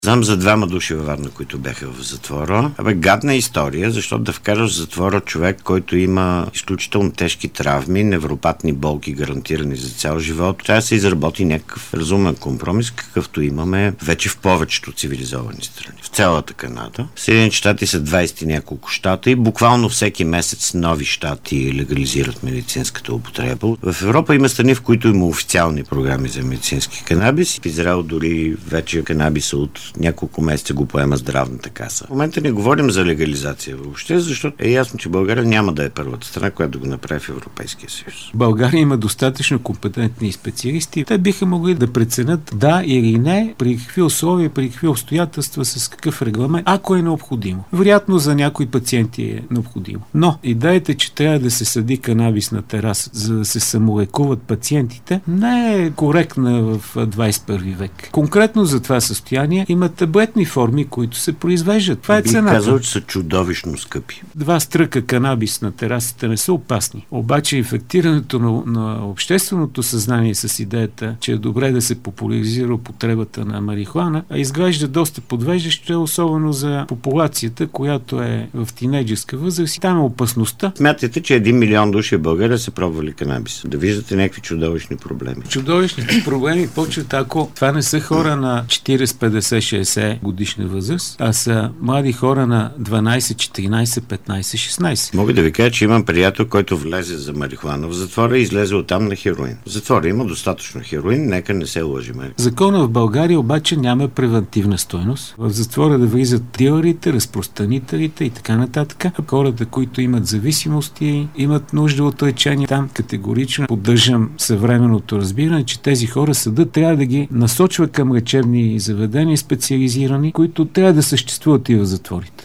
Знам за 2 души във Варна, които бяха в затвора. Гадна история, защото да вкараш в затвора човек, който има изключително тежки травми, невропатни болки, гарантирани за цял живот. Трябва да се изработи някакъв разумен компромис, какъвто имаме вече в повечето цивилизовани страни. В цялата Канада. Съединените щати са 20 няколко щата и буквално всеки месец нови щати легализират медицинската употреба. В Европа има страни, в които има официални програми за медицински канабис. В Израел дори вече канабиса от няколко месеца го поема здравната каса. В момента не говорим за легализация въобще, защото е ясно, че България няма да е първата страна, която да го направи в Европейския съюз. България има достатъчно компетентни специалисти. Те биха могли да преценят да или не, при какви условия, при какви обстоятелства, с какъв регламент, ако е необходимо. Вероятно за някои пациенти е необходимо. Но идеята, че трябва да се съди канабис на тераса, за да се самолекуват пациентите, не е коректна в 21 век. Конкретно за това състояние има таблетни форми, които се произвеждат. Това е цената. Бих казал, че са чудовищно скъпи. 2 стръка канабис на терасата не са опасни. Обаче инфектирането на общественото съзнание с идеята, че е добре да се популяризира употребата на марихуана, изглежда доста подвеждащо, особено за популацията, която е в тинейджерска възраст. Там е опасността. Смятате, че 1 милион души в България са пробвали канабис. Да виждате някакви чудовищни проблеми. Чудовищните проблеми почват, ако това не са хора на 40, 50, 60 годишна възраст, а са млади хора на 12, 14, 15, 16. Мога да ви кажа, че имам приятел, който влезе за марихуана в затвора и излезе оттам на хероин. В затвора има достатъчно хероин, нека не се лъжим. Закона в България обаче няма превентивна стойност. В затвора да влизат дилърите, разпространителите и така нататък. Хората, които имат зависимости, имат нужда от лечение. Там категорично поддържам съвременното разбиране, че тези хора съдът трябва да ги насочва към лечебни заведения, специализирани, които трябва да съществуват и в затворите.